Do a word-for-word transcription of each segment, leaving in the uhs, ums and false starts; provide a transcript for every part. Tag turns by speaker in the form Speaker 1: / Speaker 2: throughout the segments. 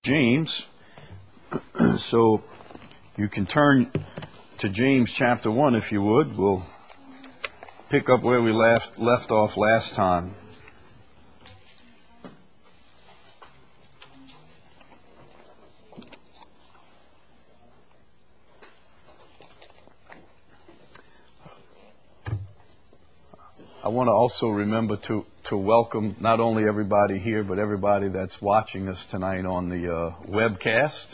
Speaker 1: James, so you can turn to James chapter one if you would. We'll pick up where we left, left off last time. I want to also remember to, to welcome not only everybody here, but everybody that's watching us tonight on the uh, webcast.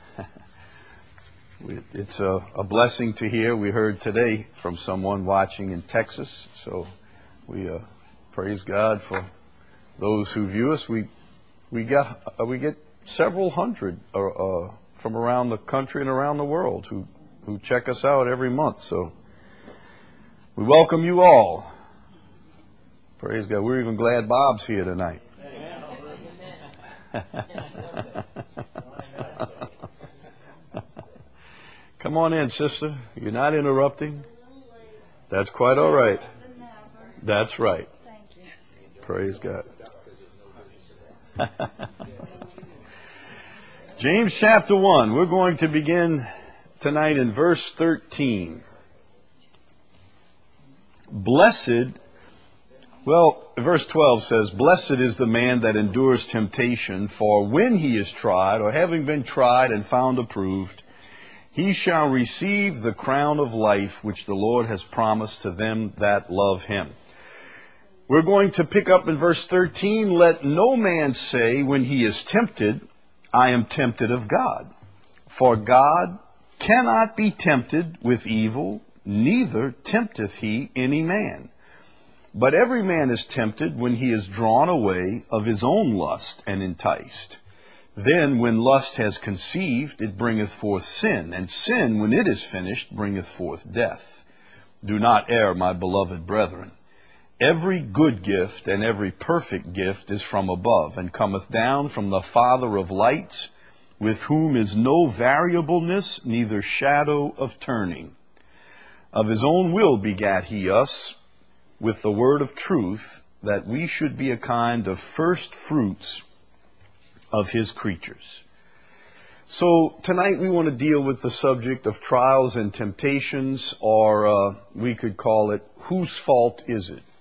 Speaker 1: It's a, a blessing to hear. We heard today from someone watching in Texas, so we uh, praise God for those who view us. We we got uh, we get several hundred uh, uh, from around the country and around the world who who check us out every month. So we welcome you all. Praise God. We're even glad Bob's here tonight. Come on in, sister. You're not interrupting. That's quite all right. That's right. Praise God. James chapter one. We're going to begin tonight in verse thirteen. Blessed Well, verse twelve says, "Blessed is the man that endures temptation, for when he is tried, or having been tried and found approved, he shall receive the crown of life which the Lord has promised to them that love him." We're going to pick up in verse thirteen, "Let no man say when he is tempted, I am tempted of God. For God cannot be tempted with evil, neither tempteth he any man. But every man is tempted when he is drawn away of his own lust and enticed. Then when lust has conceived, it bringeth forth sin, and sin, when it is finished, bringeth forth death. Do not err, my beloved brethren. Every good gift and every perfect gift is from above, and cometh down from the Father of lights, with whom is no variableness, neither shadow of turning. Of his own will begat he us, with the word of truth, that we should be a kind of first fruits of his creatures." So tonight we want to deal with the subject of trials and temptations, or uh, we could call it, whose fault is it?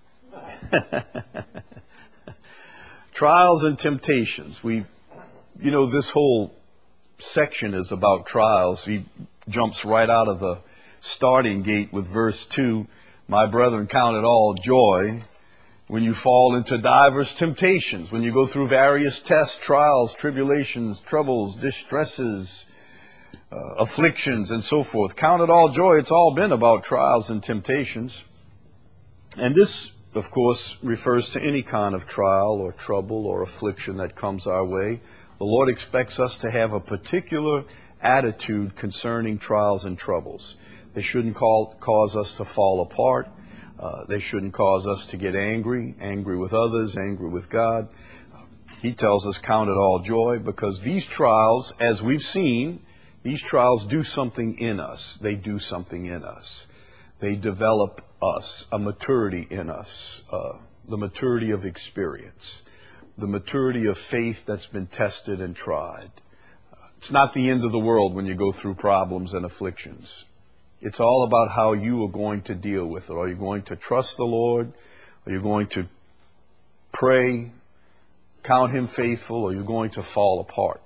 Speaker 1: Trials and temptations. We, you know, this whole section is about trials. He jumps right out of the starting gate with verse two. "My brethren, count it all joy when you fall into divers temptations," when you go through various tests, trials, tribulations, troubles, distresses, uh, afflictions, and so forth. Count it all joy. It's all been about trials and temptations. And this, of course, refers to any kind of trial or trouble or affliction that comes our way. The Lord expects us to have a particular attitude concerning trials and troubles. They shouldn't call, cause us to fall apart. Uh, they shouldn't cause us to get angry, angry with others, angry with God. He tells us, count it all joy, because these trials, as we've seen, these trials do something in us. They do something in us. They develop us, a maturity in us, uh, the maturity of experience, the maturity of faith that's been tested and tried. Uh, it's not the end of the world when you go through problems and afflictions. It's all about how you are going to deal with it. Are you going to trust the Lord? Are you going to pray, count him faithful? Or are you going to fall apart?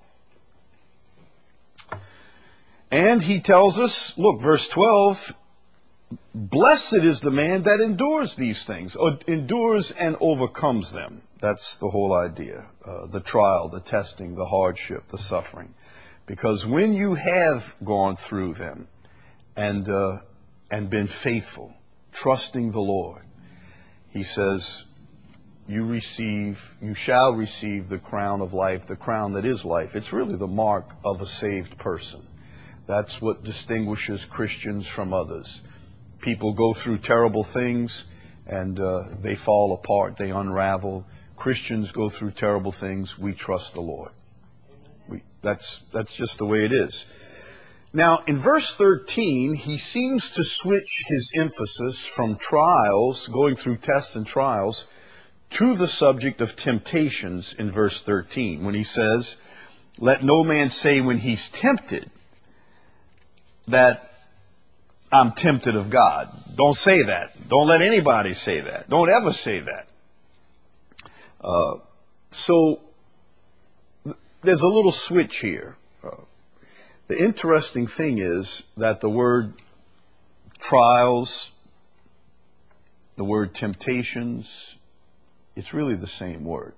Speaker 1: And he tells us, look, verse twelve, "Blessed is the man that endures these things," or endures and overcomes them. That's the whole idea. Uh, the trial, the testing, the hardship, the suffering. Because when you have gone through them, and uh, and been faithful, trusting the Lord, he says, you receive, you shall receive the crown of life, the crown that is life. It's really the mark of a saved person. That's what distinguishes Christians from others. People go through terrible things, and uh, they fall apart, they unravel. Christians go through terrible things. We trust the Lord. We, that's that's just the way it is. Now, in verse thirteen, he seems to switch his emphasis from trials, going through tests and trials, to the subject of temptations in verse thirteen, when he says, Let no man say when he's tempted that I'm tempted of God. Don't say that. Don't let anybody say that. Don't ever say that. Uh, so th- there's a little switch here. Uh, the interesting thing is that the word trials, the word temptations, it's really the same word.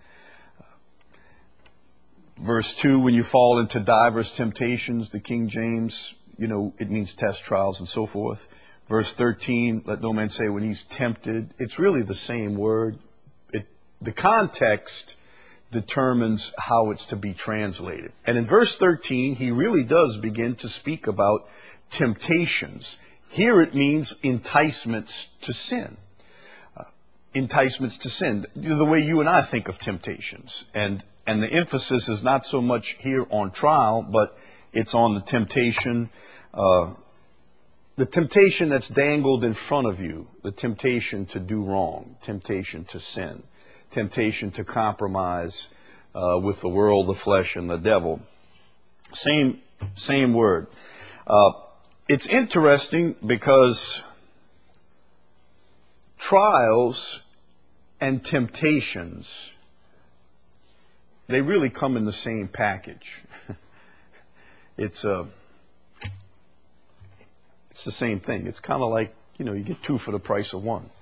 Speaker 1: Verse two, when you fall into divers temptations, the King James, you know, it means test, trials, and so forth. Verse thirteen, let no man say when he's tempted. It's really the same word. It, the context determines how it's to be translated. And in verse thirteen, he really does begin to speak about temptations. Here it means enticements to sin. Uh, enticements to sin. The way you and I think of temptations. And And the emphasis is not so much here on trial, but it's on the temptation, uh, the temptation that's dangled in front of you, the temptation to do wrong, temptation to sin, temptation to compromise uh, with the world, the flesh, and the devil. Same, same word. Uh, it's interesting because trials and temptations, they really come in the same package. It's a, it's the same thing. It's kind of like, you know, you get two for the price of one.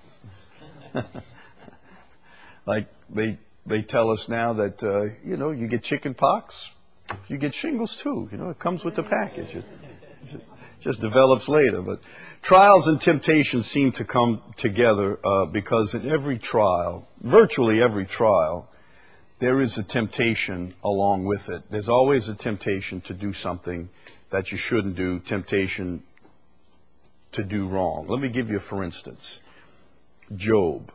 Speaker 1: Like they they tell us now that uh, you know, you get chicken pox, you get shingles too. You know, it comes with the package. It, it just develops later. But trials and temptations seem to come together uh, because in every trial, virtually every trial, there is a temptation along with it. There's always a temptation to do something that you shouldn't do, temptation to do wrong. Let me give you, for instance, Job.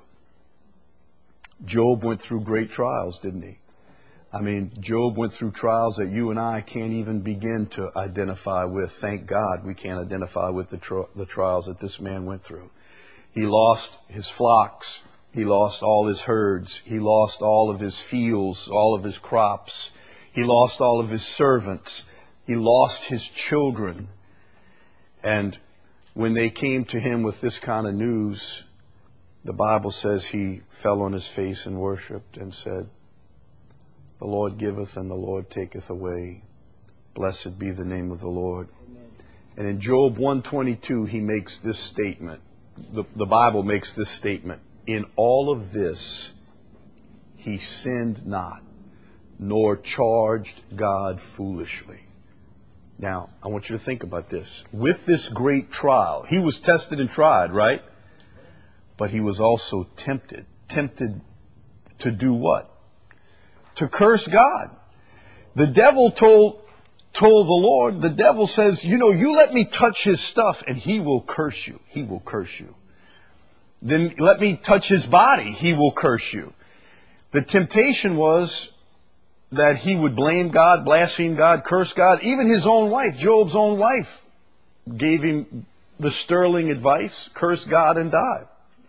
Speaker 1: Job went through great trials, didn't he? I mean, Job went through trials that you and I can't even begin to identify with. Thank God we can't identify with the, tri- the trials that this man went through. He lost his flocks. He lost all his herds. He lost all of his fields, all of his crops. He lost all of his servants. He lost his children. And when they came to him with this kind of news, the Bible says he fell on his face and worshipped and said, "The Lord giveth and the Lord taketh away. Blessed be the name of the Lord." Amen. And in Job one twenty-two, he makes this statement. The, the Bible makes this statement. In all of this, he sinned not, nor charged God foolishly. Now, I want you to think about this. With this great trial, he was tested and tried, right? But he was also tempted. Tempted to do what? To curse God. The devil told, told the Lord, the devil says, you know, you let me touch his stuff and he will curse you. He will curse you. Then let me touch his body. He will curse you. The temptation was that he would blame God, blaspheme God, curse God. Even his own wife, Job's own wife, gave him the sterling advice, curse God and die.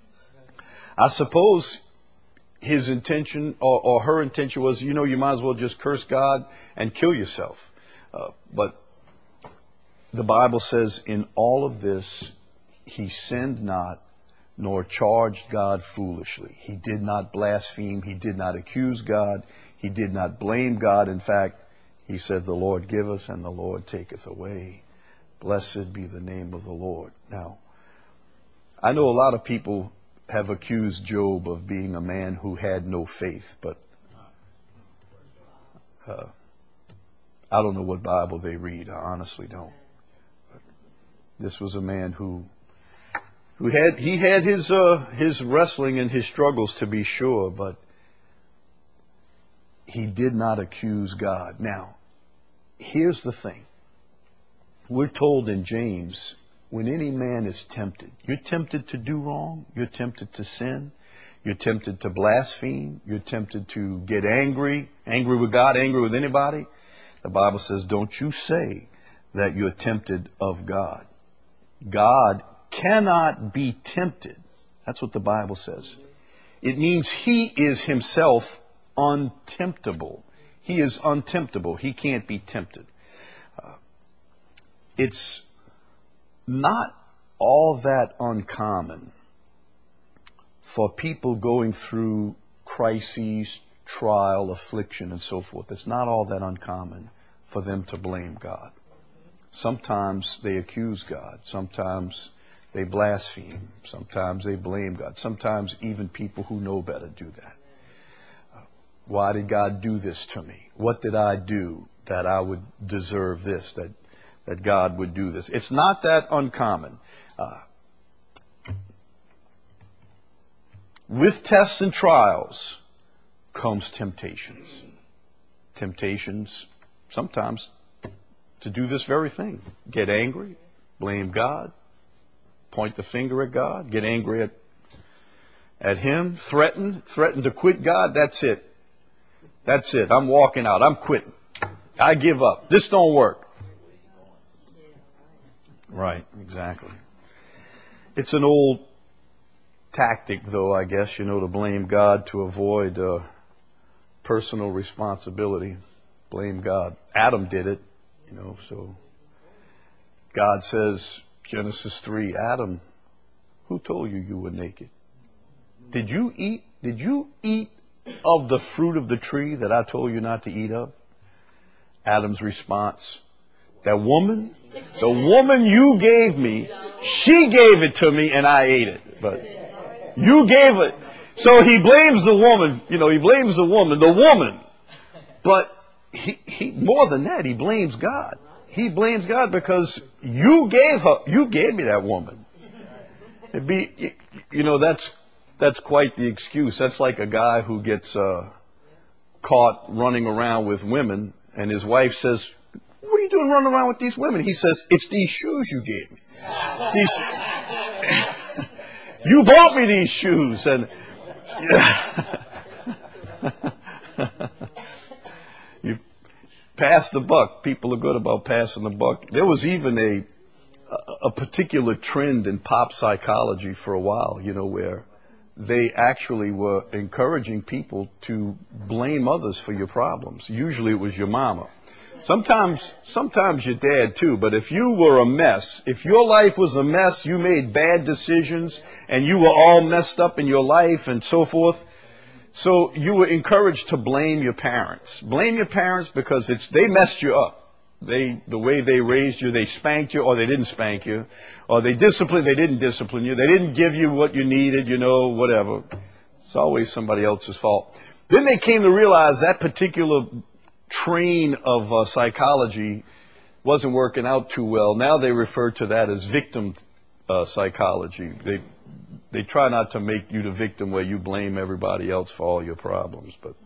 Speaker 1: I suppose his intention or, or her intention was, you know, you might as well just curse God and kill yourself. Uh, but the Bible says in all of this, he sinned not, nor charged God foolishly. He did not blaspheme. He did not accuse God. He did not blame God. In fact, he said, the Lord giveth and the Lord taketh away. Blessed be the name of the Lord. Now, I know a lot of people have accused Job of being a man who had no faith, but uh, I don't know what Bible they read. I honestly don't. But this was a man who who had he had his uh, his wrestling and his struggles, to be sure, but he did not accuse God. Now, here's the thing. We're told in James, when any man is tempted, you're tempted to do wrong, you're tempted to sin, you're tempted to blaspheme, you're tempted to get angry, angry with God, angry with anybody. The Bible says, don't you say that you're tempted of God. God cannot be tempted. That's what the Bible says. It means he is himself untemptable. He is untemptable. He can't be tempted. Uh, it's not all that uncommon for people going through crises, trial, affliction, and so forth. It's not all that uncommon for them to blame God. Sometimes they accuse God. Sometimes they blaspheme. Sometimes they blame God. Sometimes even people who know better do that. Uh, why did God do this to me? What did I do that I would deserve this, that, that God would do this? It's not that uncommon. Uh, with tests and trials comes temptations. Temptations sometimes to do this very thing. Get angry, blame God, point the finger at God, get angry at, at Him, threaten, threaten to quit God. That's it. That's it. I'm walking out. I'm quitting. I give up. This don't work. Right, exactly. It's an old tactic, though, I guess, you know, to blame God to avoid uh, personal responsibility. Blame God. Adam did it, you know, so God says, Genesis three, Adam, who told you you were naked? Did you eat, did you eat of the fruit of the tree that I told you not to eat of? Adam's response, that woman, the woman you gave me, she gave it to me and I ate it. But you gave it. So he blames the woman, you know, he blames the woman, the woman. But he, he more than that, he blames God. He blames God because you gave her, you gave me that woman. It'd be, you know, that's, that's quite the excuse. That's like a guy who gets uh, caught running around with women and his wife says, what are you doing running around with these women? He says, it's these shoes you gave me. These, you bought me these shoes. And you pass the buck. People are good about passing the buck. There was even a a particular trend in pop psychology for a while, you know, where they actually were encouraging people to blame others for your problems. Usually it was your mama. Sometimes, sometimes your dad too, but if you were a mess, if your life was a mess, you made bad decisions and you were all messed up in your life and so forth, so you were encouraged to blame your parents. Blame your parents because it's, they messed you up. They, the way they raised you, they spanked you or they didn't spank you, or they disciplined, they didn't discipline you, they didn't give you what you needed, you know, whatever. It's always somebody else's fault. Then they came to realize that particular train of uh, psychology wasn't working out too well. Now they refer to that as victim uh, psychology. They they try not to make you the victim where you blame everybody else for all your problems. But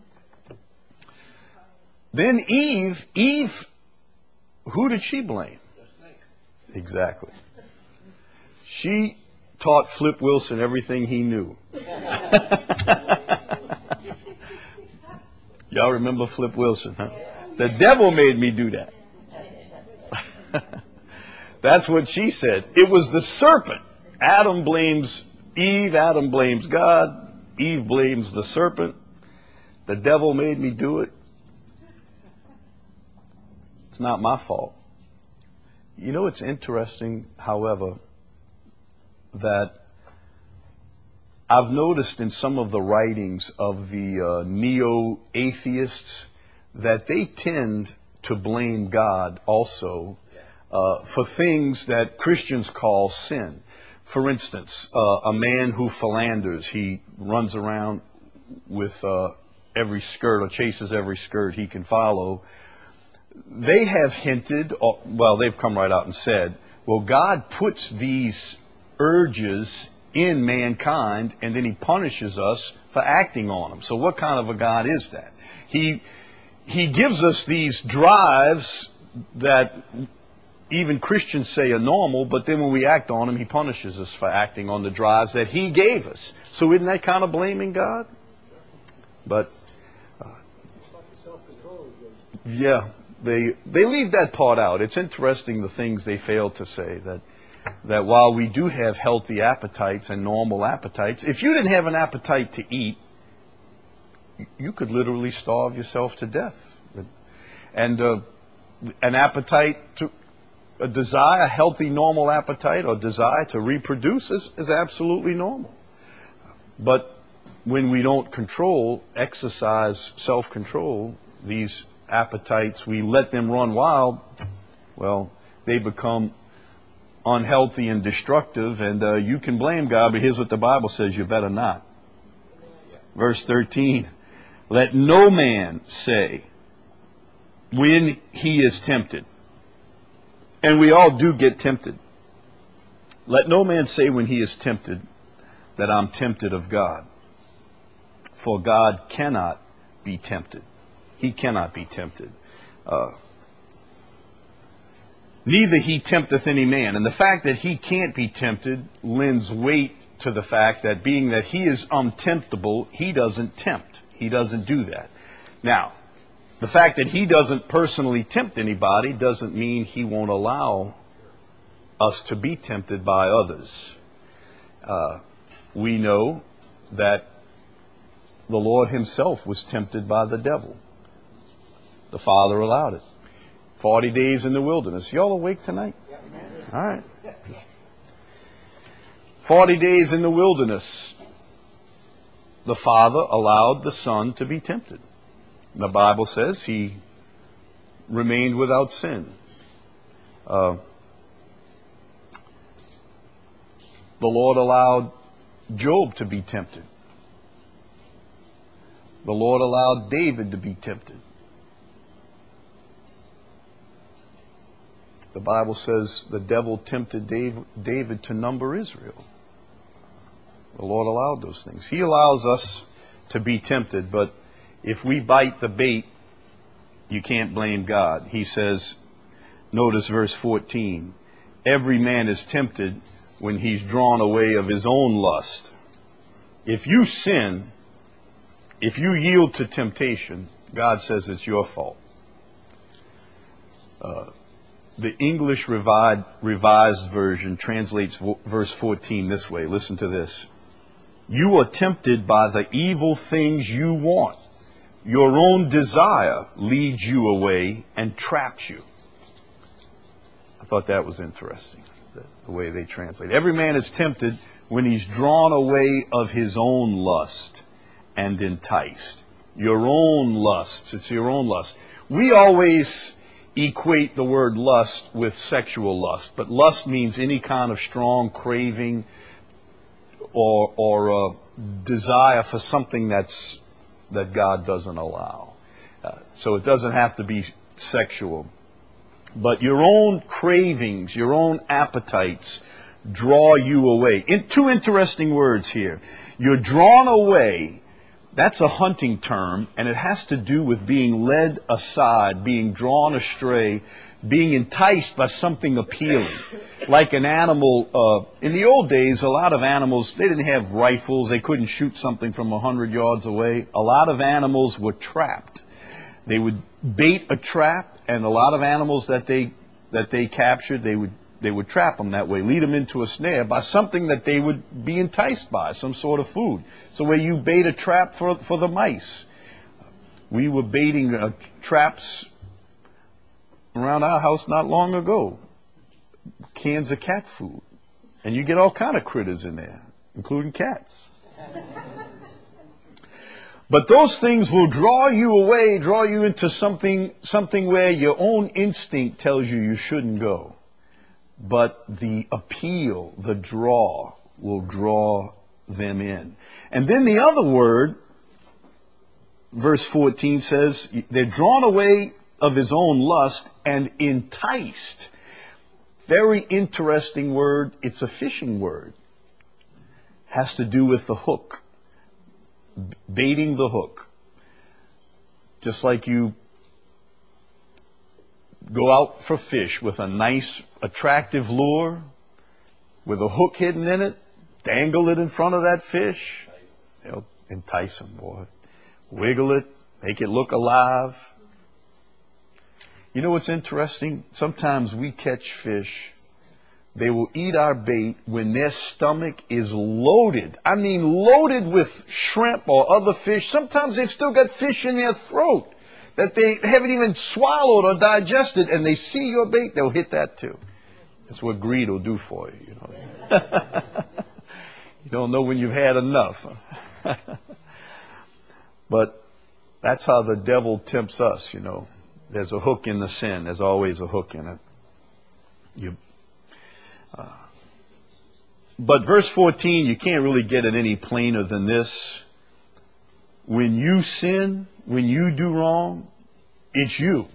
Speaker 1: then Eve, Eve, who did she blame? Exactly. She taught Flip Wilson everything he knew. Y'all remember Flip Wilson, huh? The devil made me do that. That's what she said. It was the serpent. Adam blames Eve. Adam blames God. Eve blames the serpent. The devil made me do it. It's not my fault. You know, it's interesting, however, that I've noticed in some of the writings of the uh, neo-atheists that they tend to blame God also uh, for things that Christians call sin. For instance, uh, a man who philanders, he runs around with uh, every skirt or chases every skirt he can follow. They have hinted, or, well, they've come right out and said, well, God puts these urges in mankind, and then he punishes us for acting on them. So what kind of a God is that? He he gives us these drives that even Christians say are normal, but then when we act on them, he punishes us for acting on the drives that he gave us. So isn't that kind of blaming God? But uh, yeah, they they leave that part out. It's interesting the things they fail to say, that that while we do have healthy appetites and normal appetites, if you didn't have an appetite to eat, you could literally starve yourself to death And uh, an appetite to, a desire, a healthy, normal appetite or desire to reproduce is, is absolutely normal. But when we don't control, exercise self-control, these appetites, we let them run wild, well, they become unhealthy and destructive, and uh, you can blame God, but here's what the Bible says, you better not. Verse thirteen, let no man say when he is tempted, and we all do get tempted, let no man say when he is tempted that I'm tempted of God. For God cannot be tempted. He cannot be tempted. Uh, neither he tempteth any man. And the fact that he can't be tempted lends weight to the fact that being that he is untemptable, he doesn't tempt. He doesn't do that. Now, the fact that he doesn't personally tempt anybody doesn't mean he won't allow us to be tempted by others. Uh, we know that the Lord himself was tempted by the devil. The Father allowed it. Forty days in the wilderness. Y'all awake tonight? All right. Forty days in the wilderness. The Father allowed the Son to be tempted. The Bible says he remained without sin. Uh, the Lord allowed Job to be tempted. The Lord allowed David to be tempted. The Bible says the devil tempted David to number Israel. The Lord allowed those things. He allows us to be tempted, but if we bite the bait, you can't blame God. He says, notice verse fourteen, every man is tempted when he's drawn away of his own lust. If you sin, if you yield to temptation, God says it's your fault. Uh, the English revised, revised version translates vo- verse fourteen this way. Listen to this. You are tempted by the evil things you want. Your own desire leads you away and traps you. I thought that was interesting, the, the way they translate. Every man is tempted when he's drawn away of his own lust and enticed. Your own lusts. It's your own lust. We always equate the word lust with sexual lust, but lust means any kind of strong craving or or uh, desire for something that's that God doesn't allow. Uh, so it doesn't have to be sexual. But your own cravings, your own appetites draw you away. In, two interesting words here. You're drawn away. That's a hunting term, and it has to do with being led aside, being drawn astray, being enticed by something appealing. Like an animal, uh, in the old days, a lot of animals, they didn't have rifles, they couldn't shoot something from a hundred yards away. A lot of animals were trapped. They would bait a trap, and a lot of animals that they that they captured, they would they would trap them that way, lead them into a snare by something that they would be enticed by, some sort of food. So where you bait a trap for for the mice. We were baiting uh, traps around our house not long ago. Cans of cat food. And you get all kind of critters in there, including cats. But those things will draw you away, draw you into something, something where your own instinct tells you you shouldn't go. But the appeal, the draw, will draw them in. And then the other word, verse fourteen says, they're drawn away of his own lust and enticed. Very interesting word. It's a fishing word. Has to do with the hook. Baiting the hook. Just like you go out for fish with a nice, attractive lure, with a hook hidden in it, dangle it in front of that fish. They'll entice them, boy. Wiggle it, make it look alive. You know what's interesting? Sometimes we catch fish. They will eat our bait when their stomach is loaded. I mean loaded with shrimp or other fish. Sometimes they've still got fish in their throat. that they haven't even swallowed or digested, and they see your bait, they'll hit that too. That's what greed will do for you, you know. You don't know when you've had enough. But that's how the devil tempts us, you know. There's a hook in the sin. There's always a hook in it. You, uh, but verse fourteen, you can't really get it any plainer than this. When you sin, when you do wrong, it's you.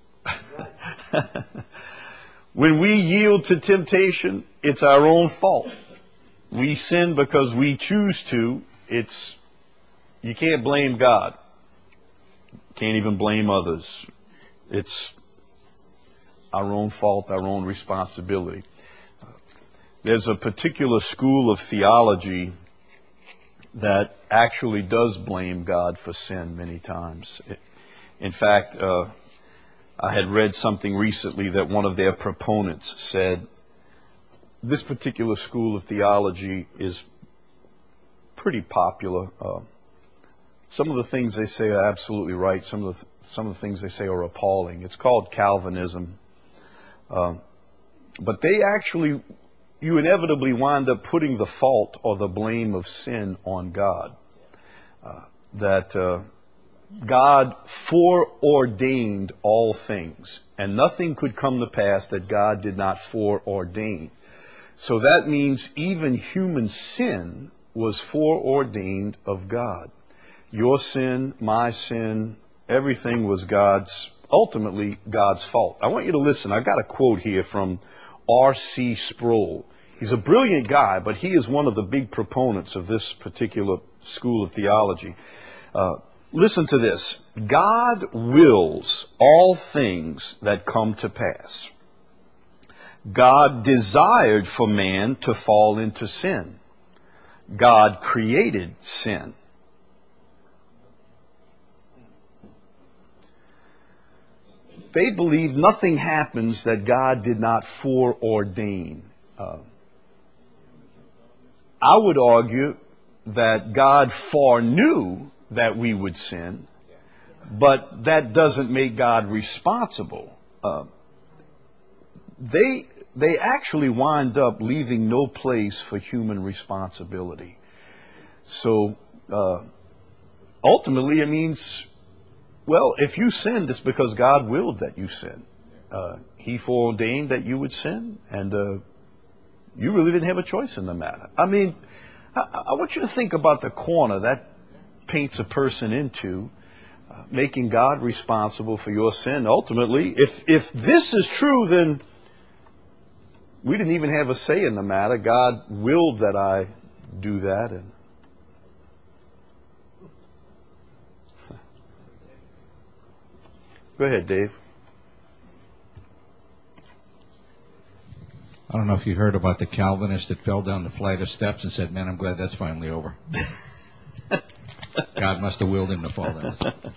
Speaker 1: When we yield to temptation, it's our own fault. We sin because we choose to. It's, you can't blame God. Can't even blame others. It's our own fault, our own responsibility. There's a particular school of theology that actually does blame God for sin many times. In fact, uh, I had read something recently that one of their proponents said, this particular school of theology is pretty popular. Uh, some of the things they say are absolutely right. Some of the, some of the things they say are appalling. It's called Calvinism. Uh, but they actually, you inevitably wind up putting the fault or the blame of sin on God. Uh, that uh, God foreordained all things, and nothing could come to pass that God did not foreordain. So that means even human sin was foreordained of God. Your sin, my sin, everything was God's, ultimately God's fault. I want you to listen. I've got a quote here from R C Sproul. He's a brilliant guy, but he is one of the big proponents of this particular school of theology. Uh, listen to this. God wills all things that come to pass. God desired for man to fall into sin. God created sin. They believe nothing happens that God did not foreordain. Uh, I would argue that God foreknew that we would sin, but that doesn't make God responsible. Uh, they they actually wind up leaving no place for human responsibility. So uh, ultimately, it means, well, if you sinned, it's because God willed that you sin. Uh, he foreordained that you would sin, and uh, you really didn't have a choice in the matter. I mean, I, I want you to think about the corner that paints a person into, uh, making God responsible for your sin. Ultimately, if if this is true, then we didn't even have a say in the matter. God willed that I do that. And go ahead, Dave.
Speaker 2: I don't know if you heard about the Calvinist that fell down the flight of steps and said, man, I'm glad that's finally over. God must have willed him to fall down.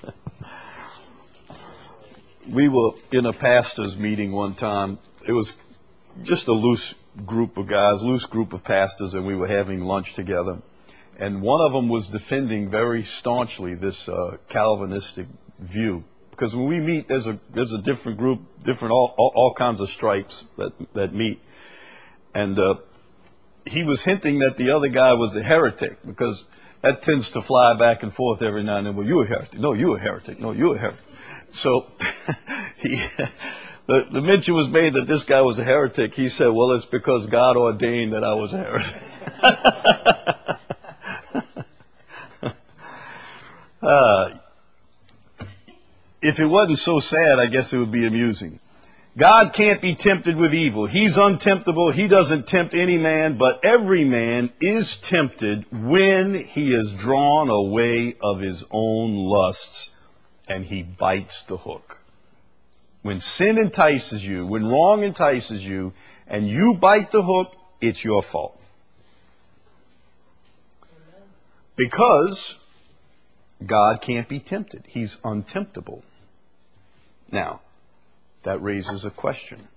Speaker 1: We were in a pastor's meeting one time. It was just a loose group of guys, loose group of pastors, and we were having lunch together. And one of them was defending very staunchly this uh, Calvinistic view. Because when we meet, there's a there's a different group, different all, all, all kinds of stripes that, that meet. And uh, he was hinting that the other guy was a heretic, because that tends to fly back and forth every now and then. Well, you're a heretic. No, you're a heretic. No, you're a heretic. So he, the, the mention was made that this guy was a heretic. He said, well, it's because God ordained that I was a heretic. uh, if it wasn't so sad, I guess it would be amusing. God can't be tempted with evil. He's untemptable. He doesn't tempt any man, but every man is tempted when he is drawn away of his own lusts, and he bites the hook. When sin entices you, when wrong entices you, and you bite the hook, it's your fault. Because God can't be tempted. He's untemptable. Now, that raises a question.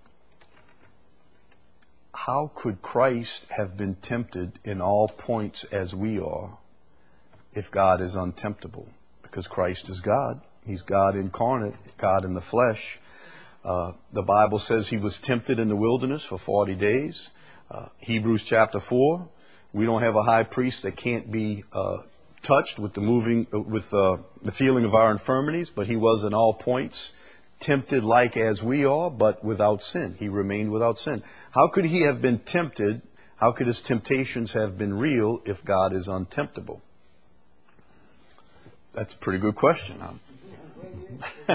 Speaker 1: How could Christ have been tempted in all points as we are if God is untemptable? Because Christ is God. He's God incarnate, God in the flesh. Uh, the Bible says he was tempted in the wilderness for forty days. Uh, Hebrews chapter four, we don't have a high priest that can't be uh, touched with the moving, uh, with uh, the feeling of our infirmities, but he was in all points tempted like as we are, but without sin. He remained without sin. How could he have been tempted? How could his temptations have been real if God is untemptable? That's a pretty good question, huh?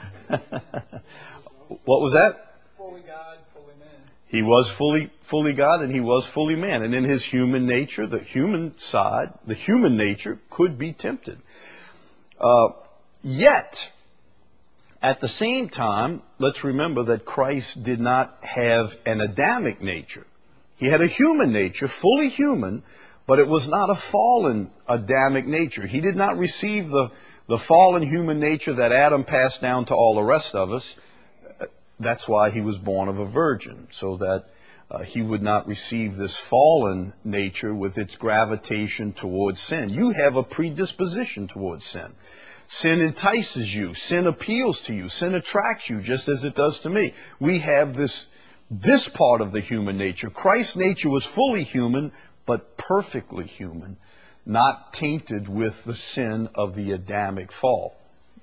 Speaker 1: What was that?
Speaker 3: Fully God, fully man.
Speaker 1: He was fully fully God and he was fully man. And in his human nature, the human side, the human nature could be tempted. Uh, yet, at the same time, let's remember that Christ did not have an Adamic nature. He had a human nature, fully human, but it was not a fallen Adamic nature. He did not receive the, the fallen human nature that Adam passed down to all the rest of us. That's why he was born of a virgin, so that uh, he would not receive this fallen nature with its gravitation towards sin. You have a predisposition towards sin. Sin entices you. Sin appeals to you. Sin attracts you, just as it does to me. We have this, this part of the human nature. Christ's nature was fully human, but perfectly human, not tainted with the sin of the Adamic fall.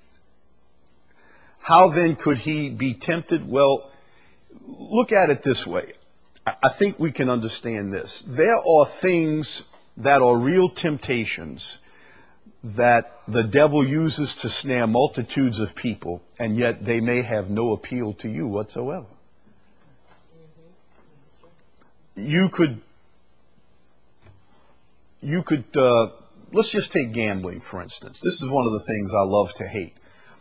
Speaker 1: How then could he be tempted? Well, look at it this way. I think we can understand this. There are things that are real temptations that the devil uses to snare multitudes of people, and yet they may have no appeal to you whatsoever. You could, you could, uh, let's just take gambling, for instance. This is one of the things I love to hate.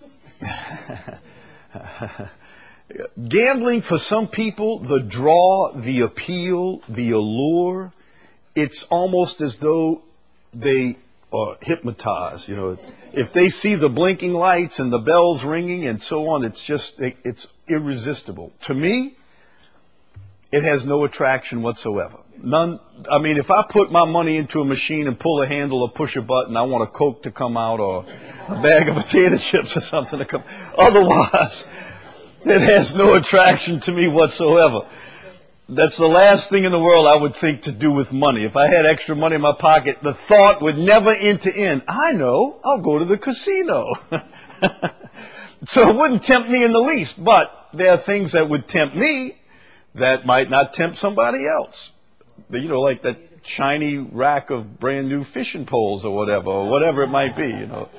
Speaker 1: Gambling, for some people, the draw, the appeal, the allure, it's almost as though they are hypnotized. You know, if they see the blinking lights and the bells ringing and so on, it's just, it's irresistible. To me, it has no attraction whatsoever. None. I mean, if I put my money into a machine and pull a handle or push a button, I want a Coke to come out or a bag of potato chips or something to come. Otherwise, it has no attraction to me whatsoever. That's the last thing in the world I would think to do with money. If I had extra money in my pocket, the thought would never enter in. I know, I'll go to the casino. So it wouldn't tempt me in the least, but there are things that would tempt me that might not tempt somebody else. You know, like that shiny rack of brand new fishing poles or whatever, or whatever it might be, you know.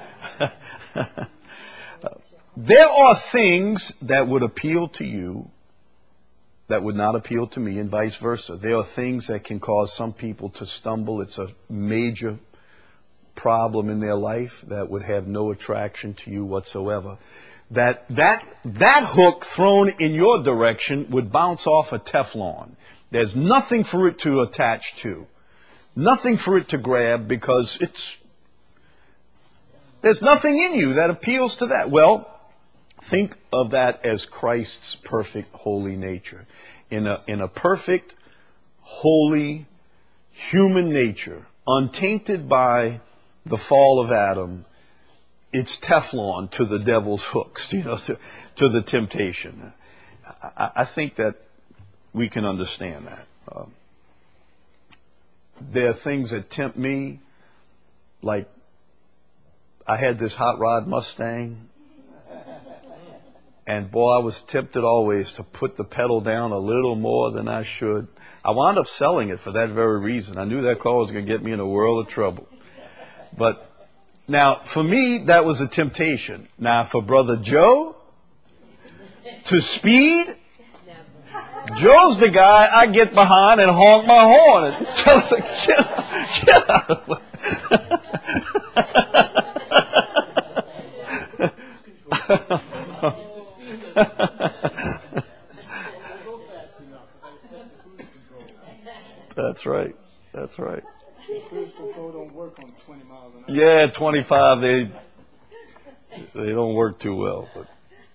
Speaker 1: There are things that would appeal to you that would not appeal to me, and vice versa. There are things that can cause some people to stumble. It's a major problem in their life that would have no attraction to you whatsoever. That that that hook thrown in your direction would bounce off a Teflon. There's nothing for it to attach to, nothing for it to grab, because it's there's nothing in you that appeals to that. Well, think of that as Christ's perfect holy nature. In a in a perfect, holy, human nature, untainted by the fall of Adam, it's Teflon to the devil's hooks, you know, to, to the temptation. I, I think that we can understand that. Um, there are things that tempt me, like I had this hot rod Mustang, and boy, I was tempted always to put the pedal down a little more than I should. I wound up selling it for that very reason. I knew that car was going to get me in a world of trouble. But now, for me, that was a temptation. Now, for Brother Joe, to speed, Joe's the guy I get behind and honk my horn and tell him to get out, get out of the way. That's right. That's right.
Speaker 3: Cruise control don't work on twenty miles an hour.
Speaker 1: Yeah, twenty-five, they they don't work too well. But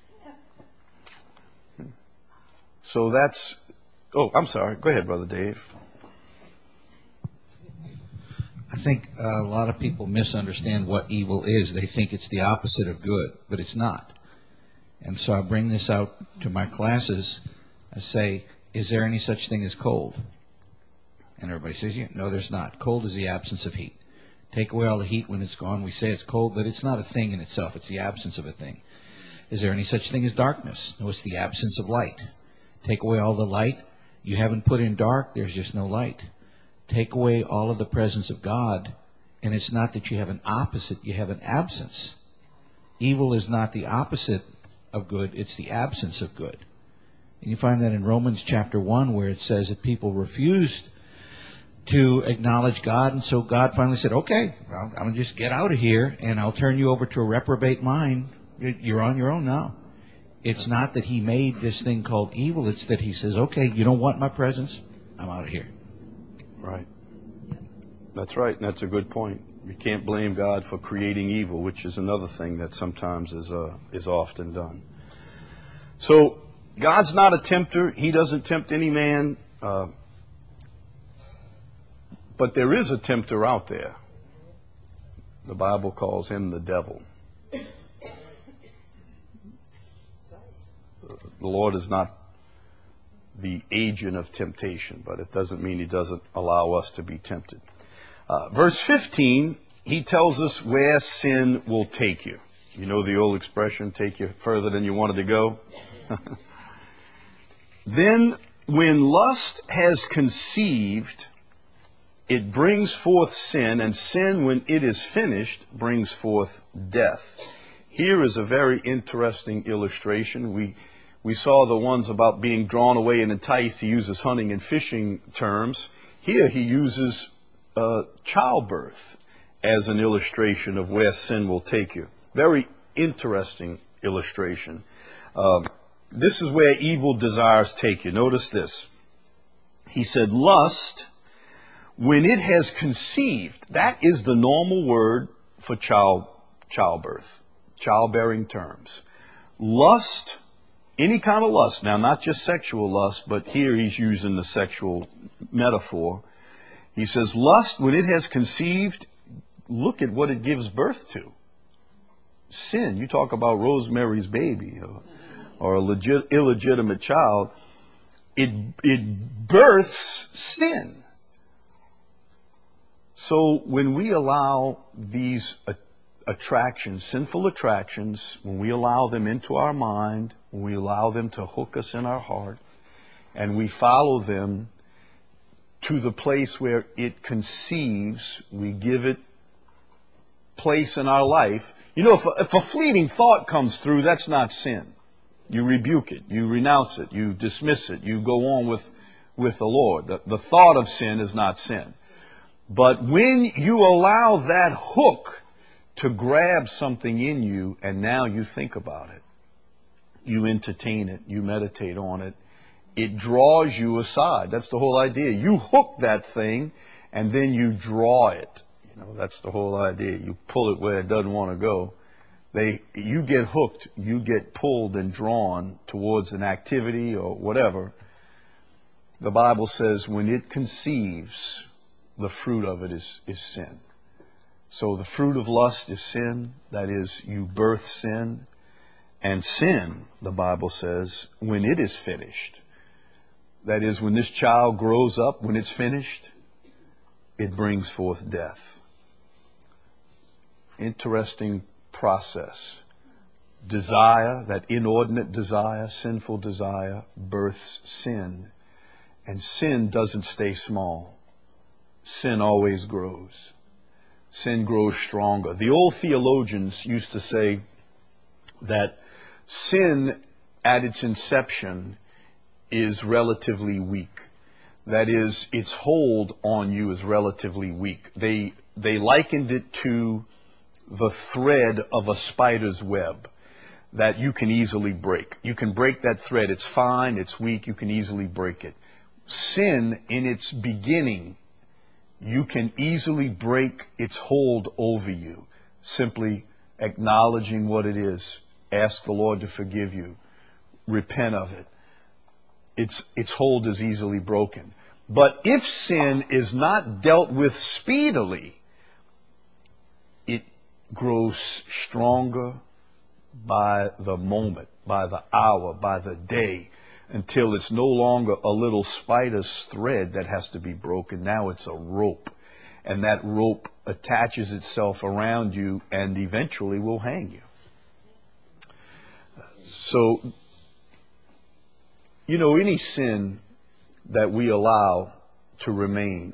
Speaker 1: so that's, oh, I'm sorry. Go ahead, Brother Dave.
Speaker 2: I think uh, a lot of people misunderstand what evil is. They think it's the opposite of good, but it's not. And so I bring this out to my classes. I say, is there any such thing as cold? And everybody says, yeah, no, there's not. Cold is the absence of heat. Take away all the heat when it's gone. We say it's cold, but it's not a thing in itself. It's the absence of a thing. Is there any such thing as darkness? No, it's the absence of light. Take away all the light. You haven't put in dark, there's just no light. Take away all of the presence of God, and it's not that you have an opposite, you have an absence. Evil is not the opposite of good, it's the absence of good. And you find that in Romans chapter one, where it says that people refused to acknowledge God, and so God finally said, okay, well, I'm going to just get out of here, and I'll turn you over to a reprobate mind. You're on your own now. It's not that he made this thing called evil, it's that he says, okay, you don't want my presence, I'm out of here.
Speaker 1: Right. That's right, and that's a good point. You can't blame God for creating evil, which is another thing that sometimes is uh, is often done. So, God's not a tempter. He doesn't tempt any man. Uh, but there is a tempter out there. The Bible calls him the devil. The Lord is not the agent of temptation, but it doesn't mean he doesn't allow us to be tempted. Uh, verse fifteen, he tells us where sin will take you. You know the old expression, take you further than you wanted to go? Then, when lust has conceived, it brings forth sin, and sin, when it is finished, brings forth death. Here is a very interesting illustration. We We saw the ones about being drawn away and enticed. He uses hunting and fishing terms. Here he uses uh, childbirth as an illustration of where sin will take you. Very interesting illustration. Uh, this is where evil desires take you. Notice this. He said, lust, when it has conceived, that is the normal word for child childbirth, childbearing terms. Lust, any kind of lust, now not just sexual lust, but here he's using the sexual metaphor. He says, lust, when it has conceived, look at what it gives birth to. Sin. You talk about Rosemary's Baby or, or a legit, illegitimate child. It, it births sin. So when we allow these attractions, sinful attractions, when we allow them into our mind, when we allow them to hook us in our heart, and we follow them to the place where it conceives, we give it place in our life. You know, if a, if a fleeting thought comes through, that's not sin. You rebuke it, you renounce it, you dismiss it, you go on with, with the Lord. The, the thought of sin is not sin. But when you allow that hook to grab something in you, and now you think about it, you entertain it, you meditate on it, it draws you aside. That's the whole idea. You hook that thing, and then you draw it. You know, that's the whole idea. You pull it where it doesn't want to go. They, you get hooked, you get pulled and drawn towards an activity or whatever. The Bible says when it conceives, the fruit of it is, is sin. So the fruit of lust is sin. That is, you birth sin. And sin, the Bible says, when it is finished, that is, when this child grows up, when it's finished, it brings forth death. Interesting process. Desire, that inordinate desire, sinful desire, births sin. And sin doesn't stay small. Sin always grows. Sin grows stronger. The old theologians used to say that sin at its inception is relatively weak. That is, its hold on you is relatively weak. They, they likened it to the thread of a spider's web that you can easily break. You can break that thread. It's fine, it's weak, you can easily break it. Sin, in its beginning, you can easily break its hold over you. Simply acknowledging what it is. Ask the Lord to forgive you. Repent of it. Its, its hold is easily broken. But if sin is not dealt with speedily, grows stronger by the moment, by the hour, by the day, until it's no longer a little spider's thread that has to be broken. Now it's a rope. And that rope attaches itself around you and eventually will hang you. So, you know, any sin that we allow to remain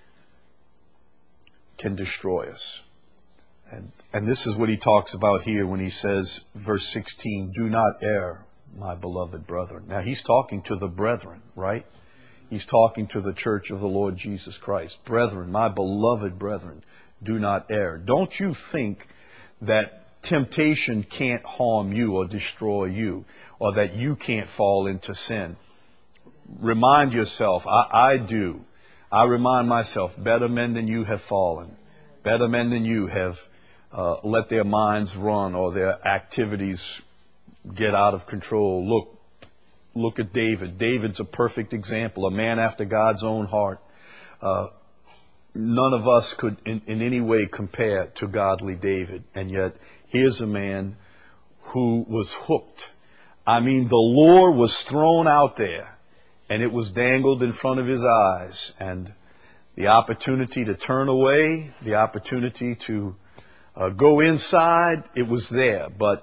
Speaker 1: can destroy us. And, and this is what he talks about here when he says, verse sixteen, do not err, my beloved brethren. Now, he's talking to the brethren, right? He's talking to the church of the Lord Jesus Christ. Brethren, my beloved brethren, do not err. Don't you think that temptation can't harm you or destroy you, or that you can't fall into sin. Remind yourself, I, I do. I remind myself, better men than you have fallen. Better men than you have uh, let their minds run or their activities get out of control. Look, look at David. David's a perfect example, a man after God's own heart. Uh, none of us could in, in any way compare to godly David. And yet, here's a man who was hooked. I mean, the lure was thrown out there, and it was dangled in front of his eyes. And the opportunity to turn away, the opportunity to uh, go inside, it was there. But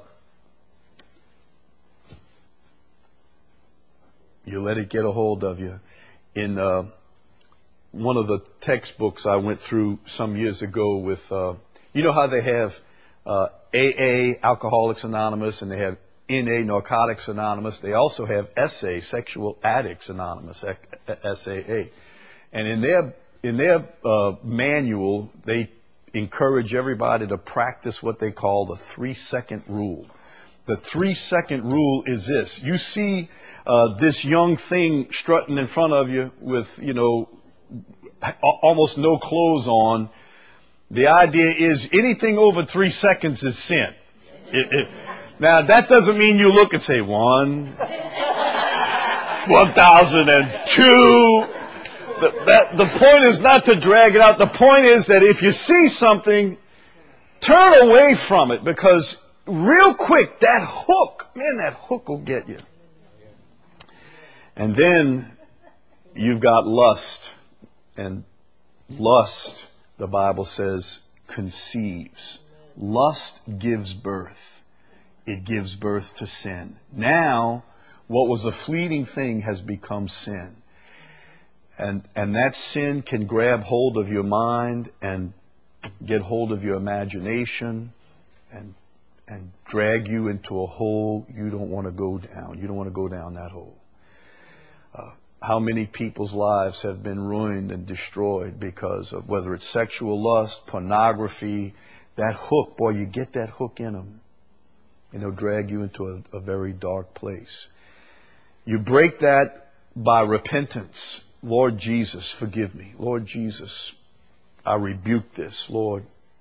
Speaker 1: you let it get a hold of you. In uh, one of the textbooks I went through some years ago with, uh, you know how they have uh, A A, Alcoholics Anonymous, and they have N A, Narcotics Anonymous. They also have S A, Sexual Addicts Anonymous, S A A. And in their in their uh, manual, they encourage everybody to practice what they call the three-second rule. The three-second rule is this. You see uh, this young thing strutting in front of you with, you know, almost no clothes on. The idea is anything over three seconds is sin. It, it, now, that doesn't mean you look and say, one, one thousand and two. The, that, the point is not to drag it out. The point is that if you see something, turn away from it, because real quick, that hook, man, that hook will get you. And then you've got lust. And lust, the Bible says, conceives. Lust gives birth. It gives birth to sin. Now, what was a fleeting thing has become sin. And and that sin can grab hold of your mind and get hold of your imagination and and drag you into a hole you don't want to go down. You don't want to go down that hole. Uh, how many people's lives have been ruined and destroyed because of whether it's sexual lust, pornography, that hook. Boy, you get that hook in them, and it'll drag you into a, a very dark place. You break that by repentance. Lord Jesus, forgive me. Lord Jesus, I rebuke this. Lord,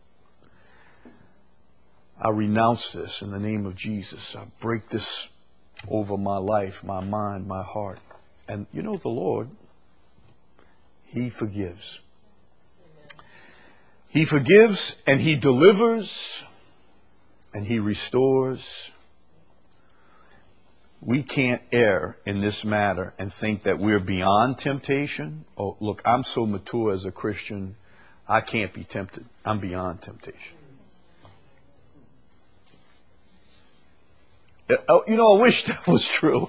Speaker 1: I renounce this in the name of Jesus. I break this over my life, my mind, my heart. And you know the Lord, He forgives. He forgives and He delivers and He restores. We can't err in this matter and think that we're beyond temptation. Oh, look, I'm so mature as a Christian, I can't be tempted. I'm beyond temptation. You know, I wish that was true.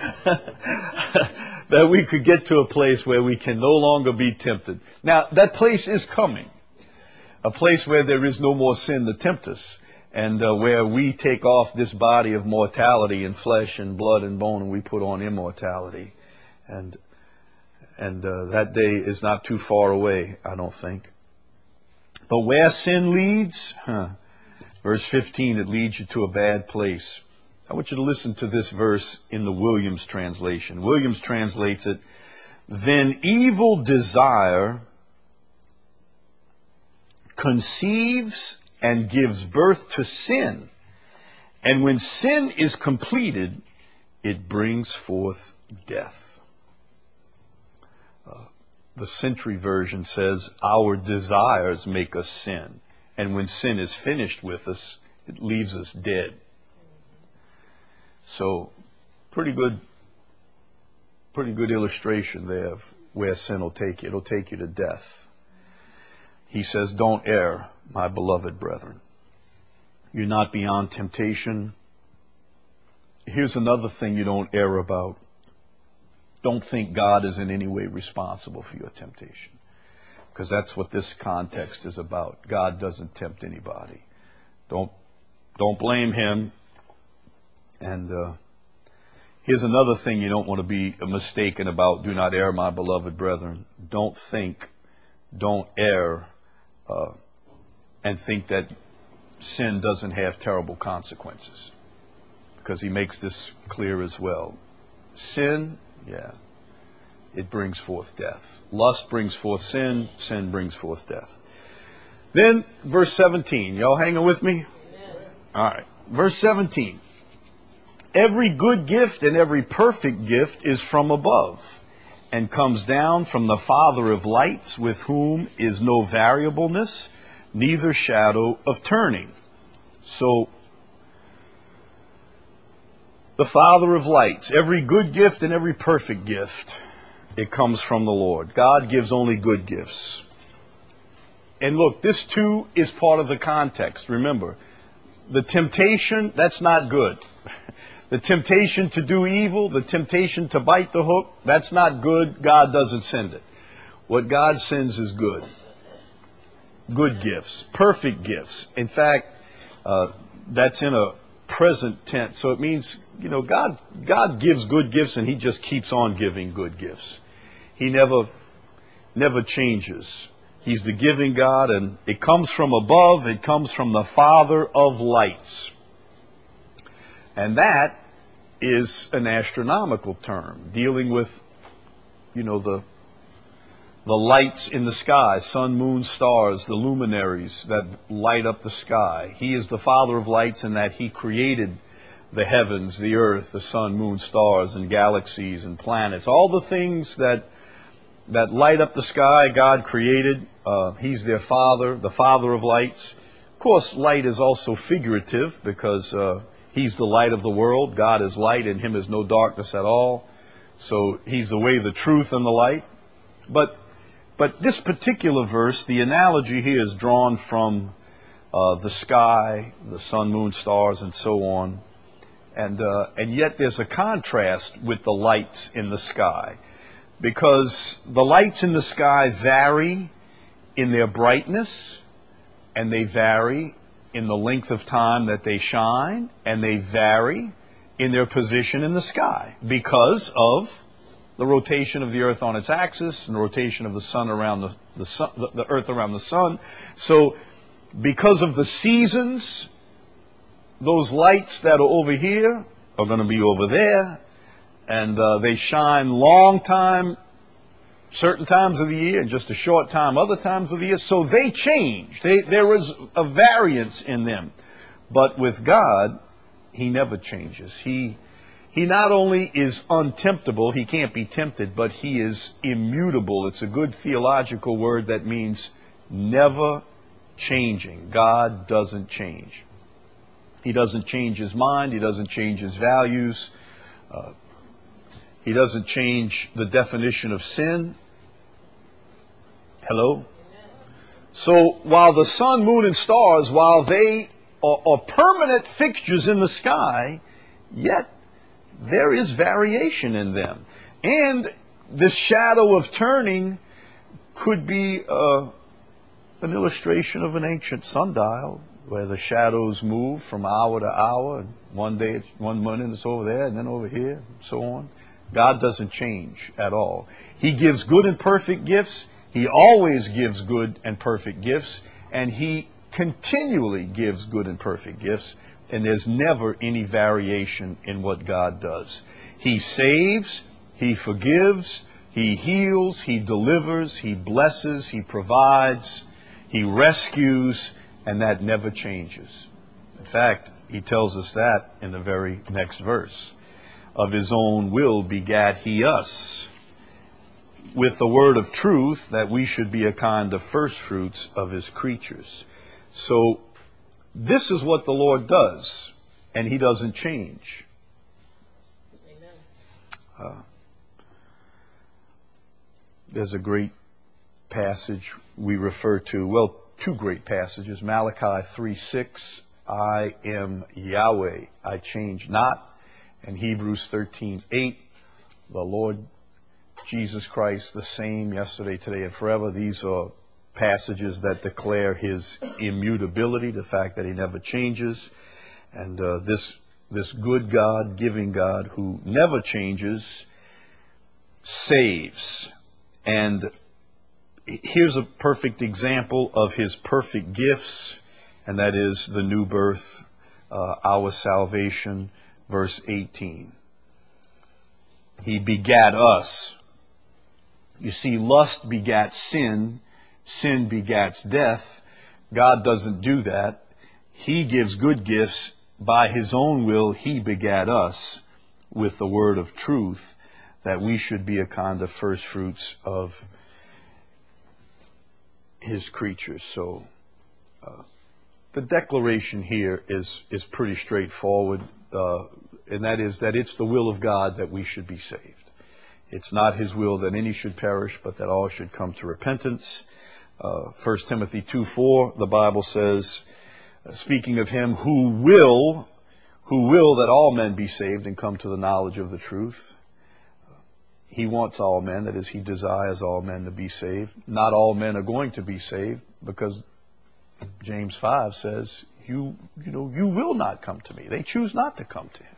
Speaker 1: That we could get to a place where we can no longer be tempted. Now, that place is coming. A place where there is no more sin to tempt us. And uh, where we take off this body of mortality and flesh and blood and bone, and we put on immortality. And and uh, that day is not too far away, I don't think. But where sin leads, huh, verse fifteen, it leads you to a bad place. I want you to listen to this verse in the Williams translation. Williams translates it, then evil desire conceives and gives birth to sin. And when sin is completed, it brings forth death. Uh, the Century Version says, our desires make us sin. And when sin is finished with us, it leaves us dead. So, pretty good, pretty good illustration there of where sin will take you. It'll take you to death. He says, don't err, my beloved brethren. You're not beyond temptation. Here's another thing you don't err about. Don't think God is in any way responsible for your temptation. Because that's what this context is about. God doesn't tempt anybody. Don't, don't blame him. And uh, here's another thing you don't want to be mistaken about. Do not err, my beloved brethren. Don't think, don't err, uh, and think that sin doesn't have terrible consequences. Because he makes this clear as well. Sin, yeah, it brings forth death. Lust brings forth sin. Sin brings forth death. Then, verse seventeen. Y'all hanging with me? All right. Verse seventeen. Every good gift and every perfect gift is from above, and comes down from the Father of lights, with whom is no variableness, neither shadow of turning. So, the Father of lights, every good gift and every perfect gift, it comes from the Lord. God gives only good gifts. And look, this too is part of the context. Remember, the temptation, that's not good. The temptation to do evil, the temptation to bite the hook, that's not good. God doesn't send it. What God sends is good. Good gifts, perfect gifts. In fact, uh, that's in a present tense. So it means, you know, God, God gives good gifts and he just keeps on giving good gifts. He never, never changes. He's the giving God, and it comes from above. It comes from the Father of lights. And that is an astronomical term, dealing with, you know, the, the lights in the sky, sun, moon, stars, the luminaries that light up the sky. He is the Father of lights in that he created the heavens, the earth, the sun, moon, stars, and galaxies and planets. All the things that that light up the sky, God created. Uh, he's their Father, the Father of lights. Of course, light is also figurative because uh, he's the light of the world. God is light, in him is no darkness at all. So he's the way, the truth, and the light. But but this particular verse, the analogy here is drawn from uh, the sky, the sun, moon, stars, and so on. And uh, and yet there's a contrast with the lights in the sky, because the lights in the sky vary in their brightness, and they vary in the length of time that they shine, and they vary in their position in the sky because of the rotation of the earth on its axis and the rotation of the sun around the, the, sun, the, the earth around the sun. So because of the seasons, those lights that are over here are going to be over there, and uh, they shine long time, certain times of the year, and just a short time other times of the year. So they change. They, there is a variance in them. But with God, he never changes. He, he not only is untemptable, he can't be tempted, but he is immutable. It's a good theological word that means never changing. God doesn't change. He doesn't change his mind. He doesn't change his values. Uh, he doesn't change the definition of sin. Hello? So while the sun, moon, and stars, while they are, are permanent fixtures in the sky, yet there is variation in them. And this shadow of turning could be uh, an illustration of an ancient sundial, where the shadows move from hour to hour. And one day, it's, one minute it's over there, and then over here, and so on. God doesn't change at all. He gives good and perfect gifts. He always gives good and perfect gifts. And he continually gives good and perfect gifts. And there's never any variation in what God does. He saves, he forgives, he heals, he delivers, he blesses, he provides, he rescues, and that never changes. In fact, he tells us that in the very next verse. Of his own will begat he us, with the word of truth, that we should be a kind of first fruits of his creatures. So this is what the Lord does, and he doesn't change. Uh, there's a great passage we refer to, well, two great passages, Malachi three six, I am Yahweh, I change not, and Hebrews thirteen eight, the Lord Jesus Christ, the same yesterday, today, and forever. These are passages that declare his immutability, the fact that he never changes. And uh, this this good God, giving God, who never changes, saves. And here's a perfect example of his perfect gifts, and that is the new birth, uh, our salvation, verse eighteen. He begat us. You see, lust begats sin, sin begats death. God doesn't do that. He gives good gifts. By his own will, he begat us with the word of truth, that we should be a kind of first fruits of his creatures. So uh, the declaration here is, is pretty straightforward, uh, and that is that it's the will of God that we should be saved. It's not his will that any should perish, but that all should come to repentance. Uh, First Timothy two four, the Bible says, uh, speaking of him who will, who will that all men be saved and come to the knowledge of the truth. He wants all men, that is, he desires all men to be saved. Not all men are going to be saved, because James five says, you, you know, you will not come to me. They choose not to come to him.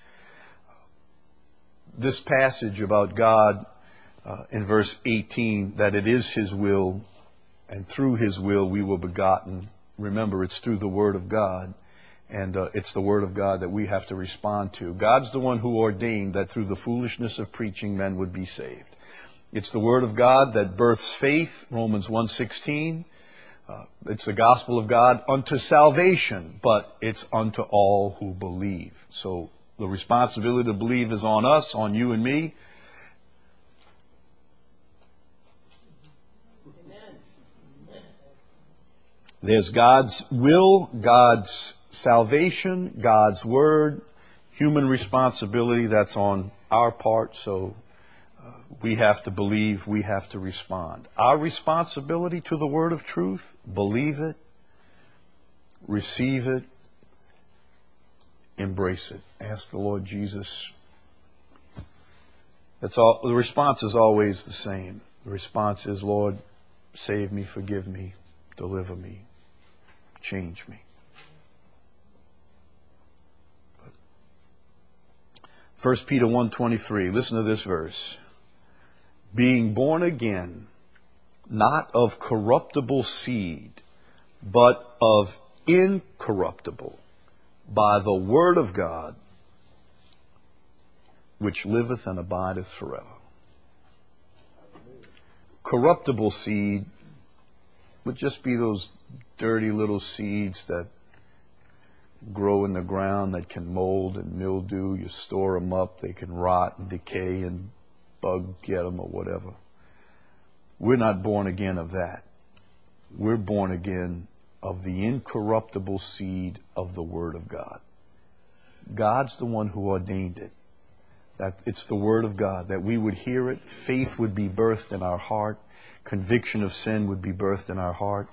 Speaker 1: This passage about God uh, in verse eighteen, that it is his will, and through his will we were begotten. Remember, it's through the word of God, and uh, it's the word of God that we have to respond to. God's the one who ordained that through the foolishness of preaching men would be saved. It's the word of God that births faith, Romans one sixteen. Uh, it's the gospel of God unto salvation, but it's unto all who believe. So the responsibility to believe is on us, on you and me. Amen. There's God's will, God's salvation, God's word, human responsibility, that's on our part. So uh, we have to believe, we have to respond. Our responsibility to the word of truth, believe it, receive it, embrace it. Ask the Lord Jesus. That's all. The response is always the same. The response is, Lord, save me, forgive me, deliver me, change me. First Peter one twenty-three, listen to this verse. Being born again, not of corruptible seed, but of incorruptible, by the word of God, which liveth and abideth forever. Corruptible seed would just be those dirty little seeds that grow in the ground, that can mold and mildew. You store them up, they can rot and decay and bug get them or whatever. We're not born again of that. We're born again of the incorruptible seed of the Word of God. God's the one who ordained it. That it's the Word of God, that we would hear it, faith would be birthed in our heart, conviction of sin would be birthed in our heart,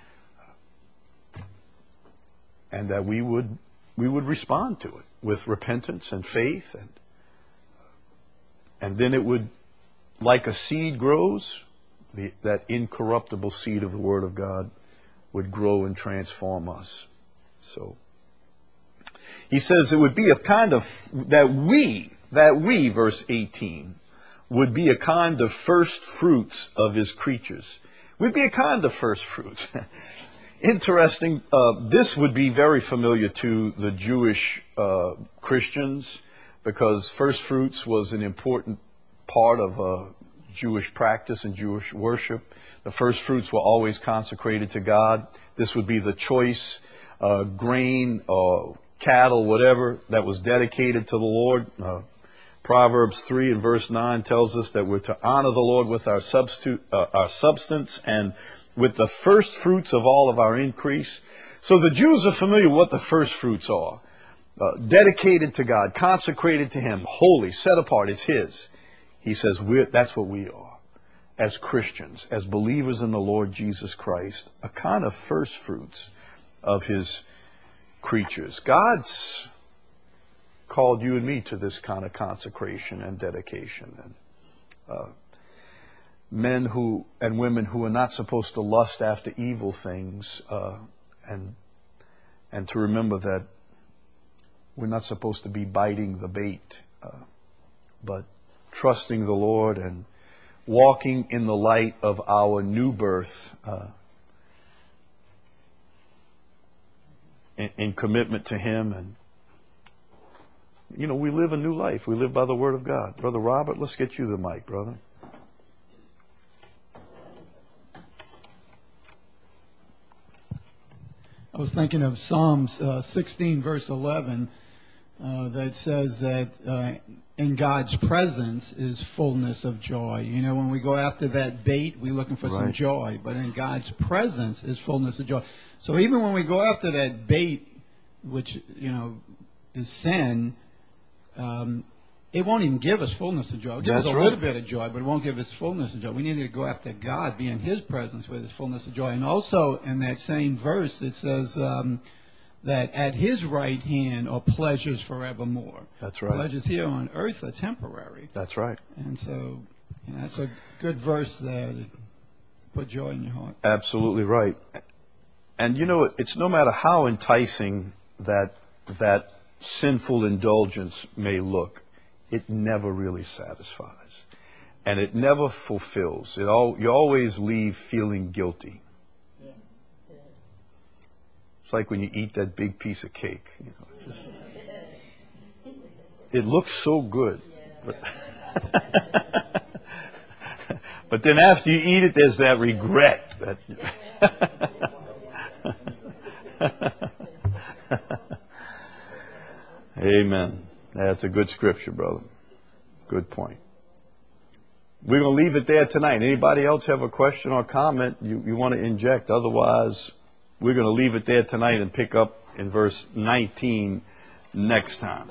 Speaker 1: and that we would we would respond to it with repentance and faith, and and then it would, like a seed grows, the, that incorruptible seed of the Word of God would grow and transform us. So he says it would be a kind of, that we, that we, verse eighteen, would be a kind of first fruits of his creatures. We'd be a kind of first fruits. Interesting. Uh, this would be very familiar to the Jewish uh, Christians, because first fruits was an important part of uh, Jewish practice and Jewish worship. The first fruits were always consecrated to God. This would be the choice uh, grain or cattle, whatever, that was dedicated to the Lord. Uh, Proverbs three and verse nine tells us that we're to honor the Lord with our substitute, uh, our substance, and with the first fruits of all of our increase. So the Jews are familiar with what the first fruits are. Uh, dedicated to God, consecrated to Him, holy, set apart, it's His. He says we're, that's what we are as Christians, as believers in the Lord Jesus Christ, a kind of first fruits of His creatures. God's called you and me to this kind of consecration and dedication. And uh, men who and women who are not supposed to lust after evil things, uh, and and to remember that we're not supposed to be biting the bait, uh, but trusting the Lord and walking in the light of our new birth, uh, in, in commitment to Him. And you know, we live a new life. We live by the Word of God. Brother Robert, let's get you the mic, brother.
Speaker 3: I was thinking of Psalms uh, sixteen, verse eleven, uh, that says that uh, in God's presence is fullness of joy. You know, when we go after that bait, we're looking for
Speaker 1: Right.
Speaker 3: some joy. But in God's presence is fullness of joy. So even when we go after that bait, which, you know, is sin, um, it won't even give us fullness of joy. It'll give
Speaker 1: That's
Speaker 3: us a
Speaker 1: right.
Speaker 3: little bit of joy, but it won't give us fullness of joy. We need to go after God, be in His presence with His fullness of joy. And also in that same verse, it says um, that at His right hand are pleasures forevermore.
Speaker 1: That's right.
Speaker 3: Pleasures here on earth are temporary.
Speaker 1: That's right.
Speaker 3: And so you know, that's a good verse there to put joy in your heart.
Speaker 1: Absolutely right. And you know, it's no matter how enticing that that sinful indulgence may look, it never really satisfies. And it never fulfills. It all, you always leave feeling guilty. It's like when you eat that big piece of cake. You know, it's just, it looks so good. But, but then after you eat it, there's that regret. That Amen. That's a good scripture, brother. Good point. We're going to leave it there tonight. Anybody else have a question or comment you, you want to inject? Otherwise, we're going to leave it there tonight and pick up in verse nineteen next time.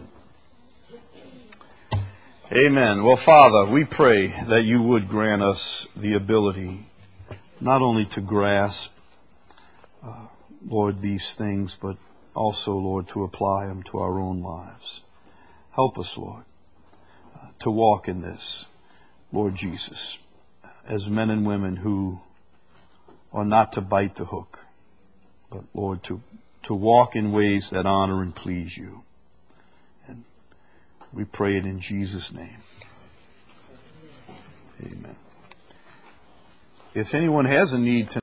Speaker 1: Amen. Well, Father, we pray that you would grant us the ability not only to grasp, uh, Lord, these things, but also, Lord, to apply them to our own lives. Help us, Lord, uh, to walk in this, Lord Jesus, as men and women who are not to bite the hook, but, Lord, to, to walk in ways that honor and please you. And we pray it in Jesus' name. Amen. If anyone has a need to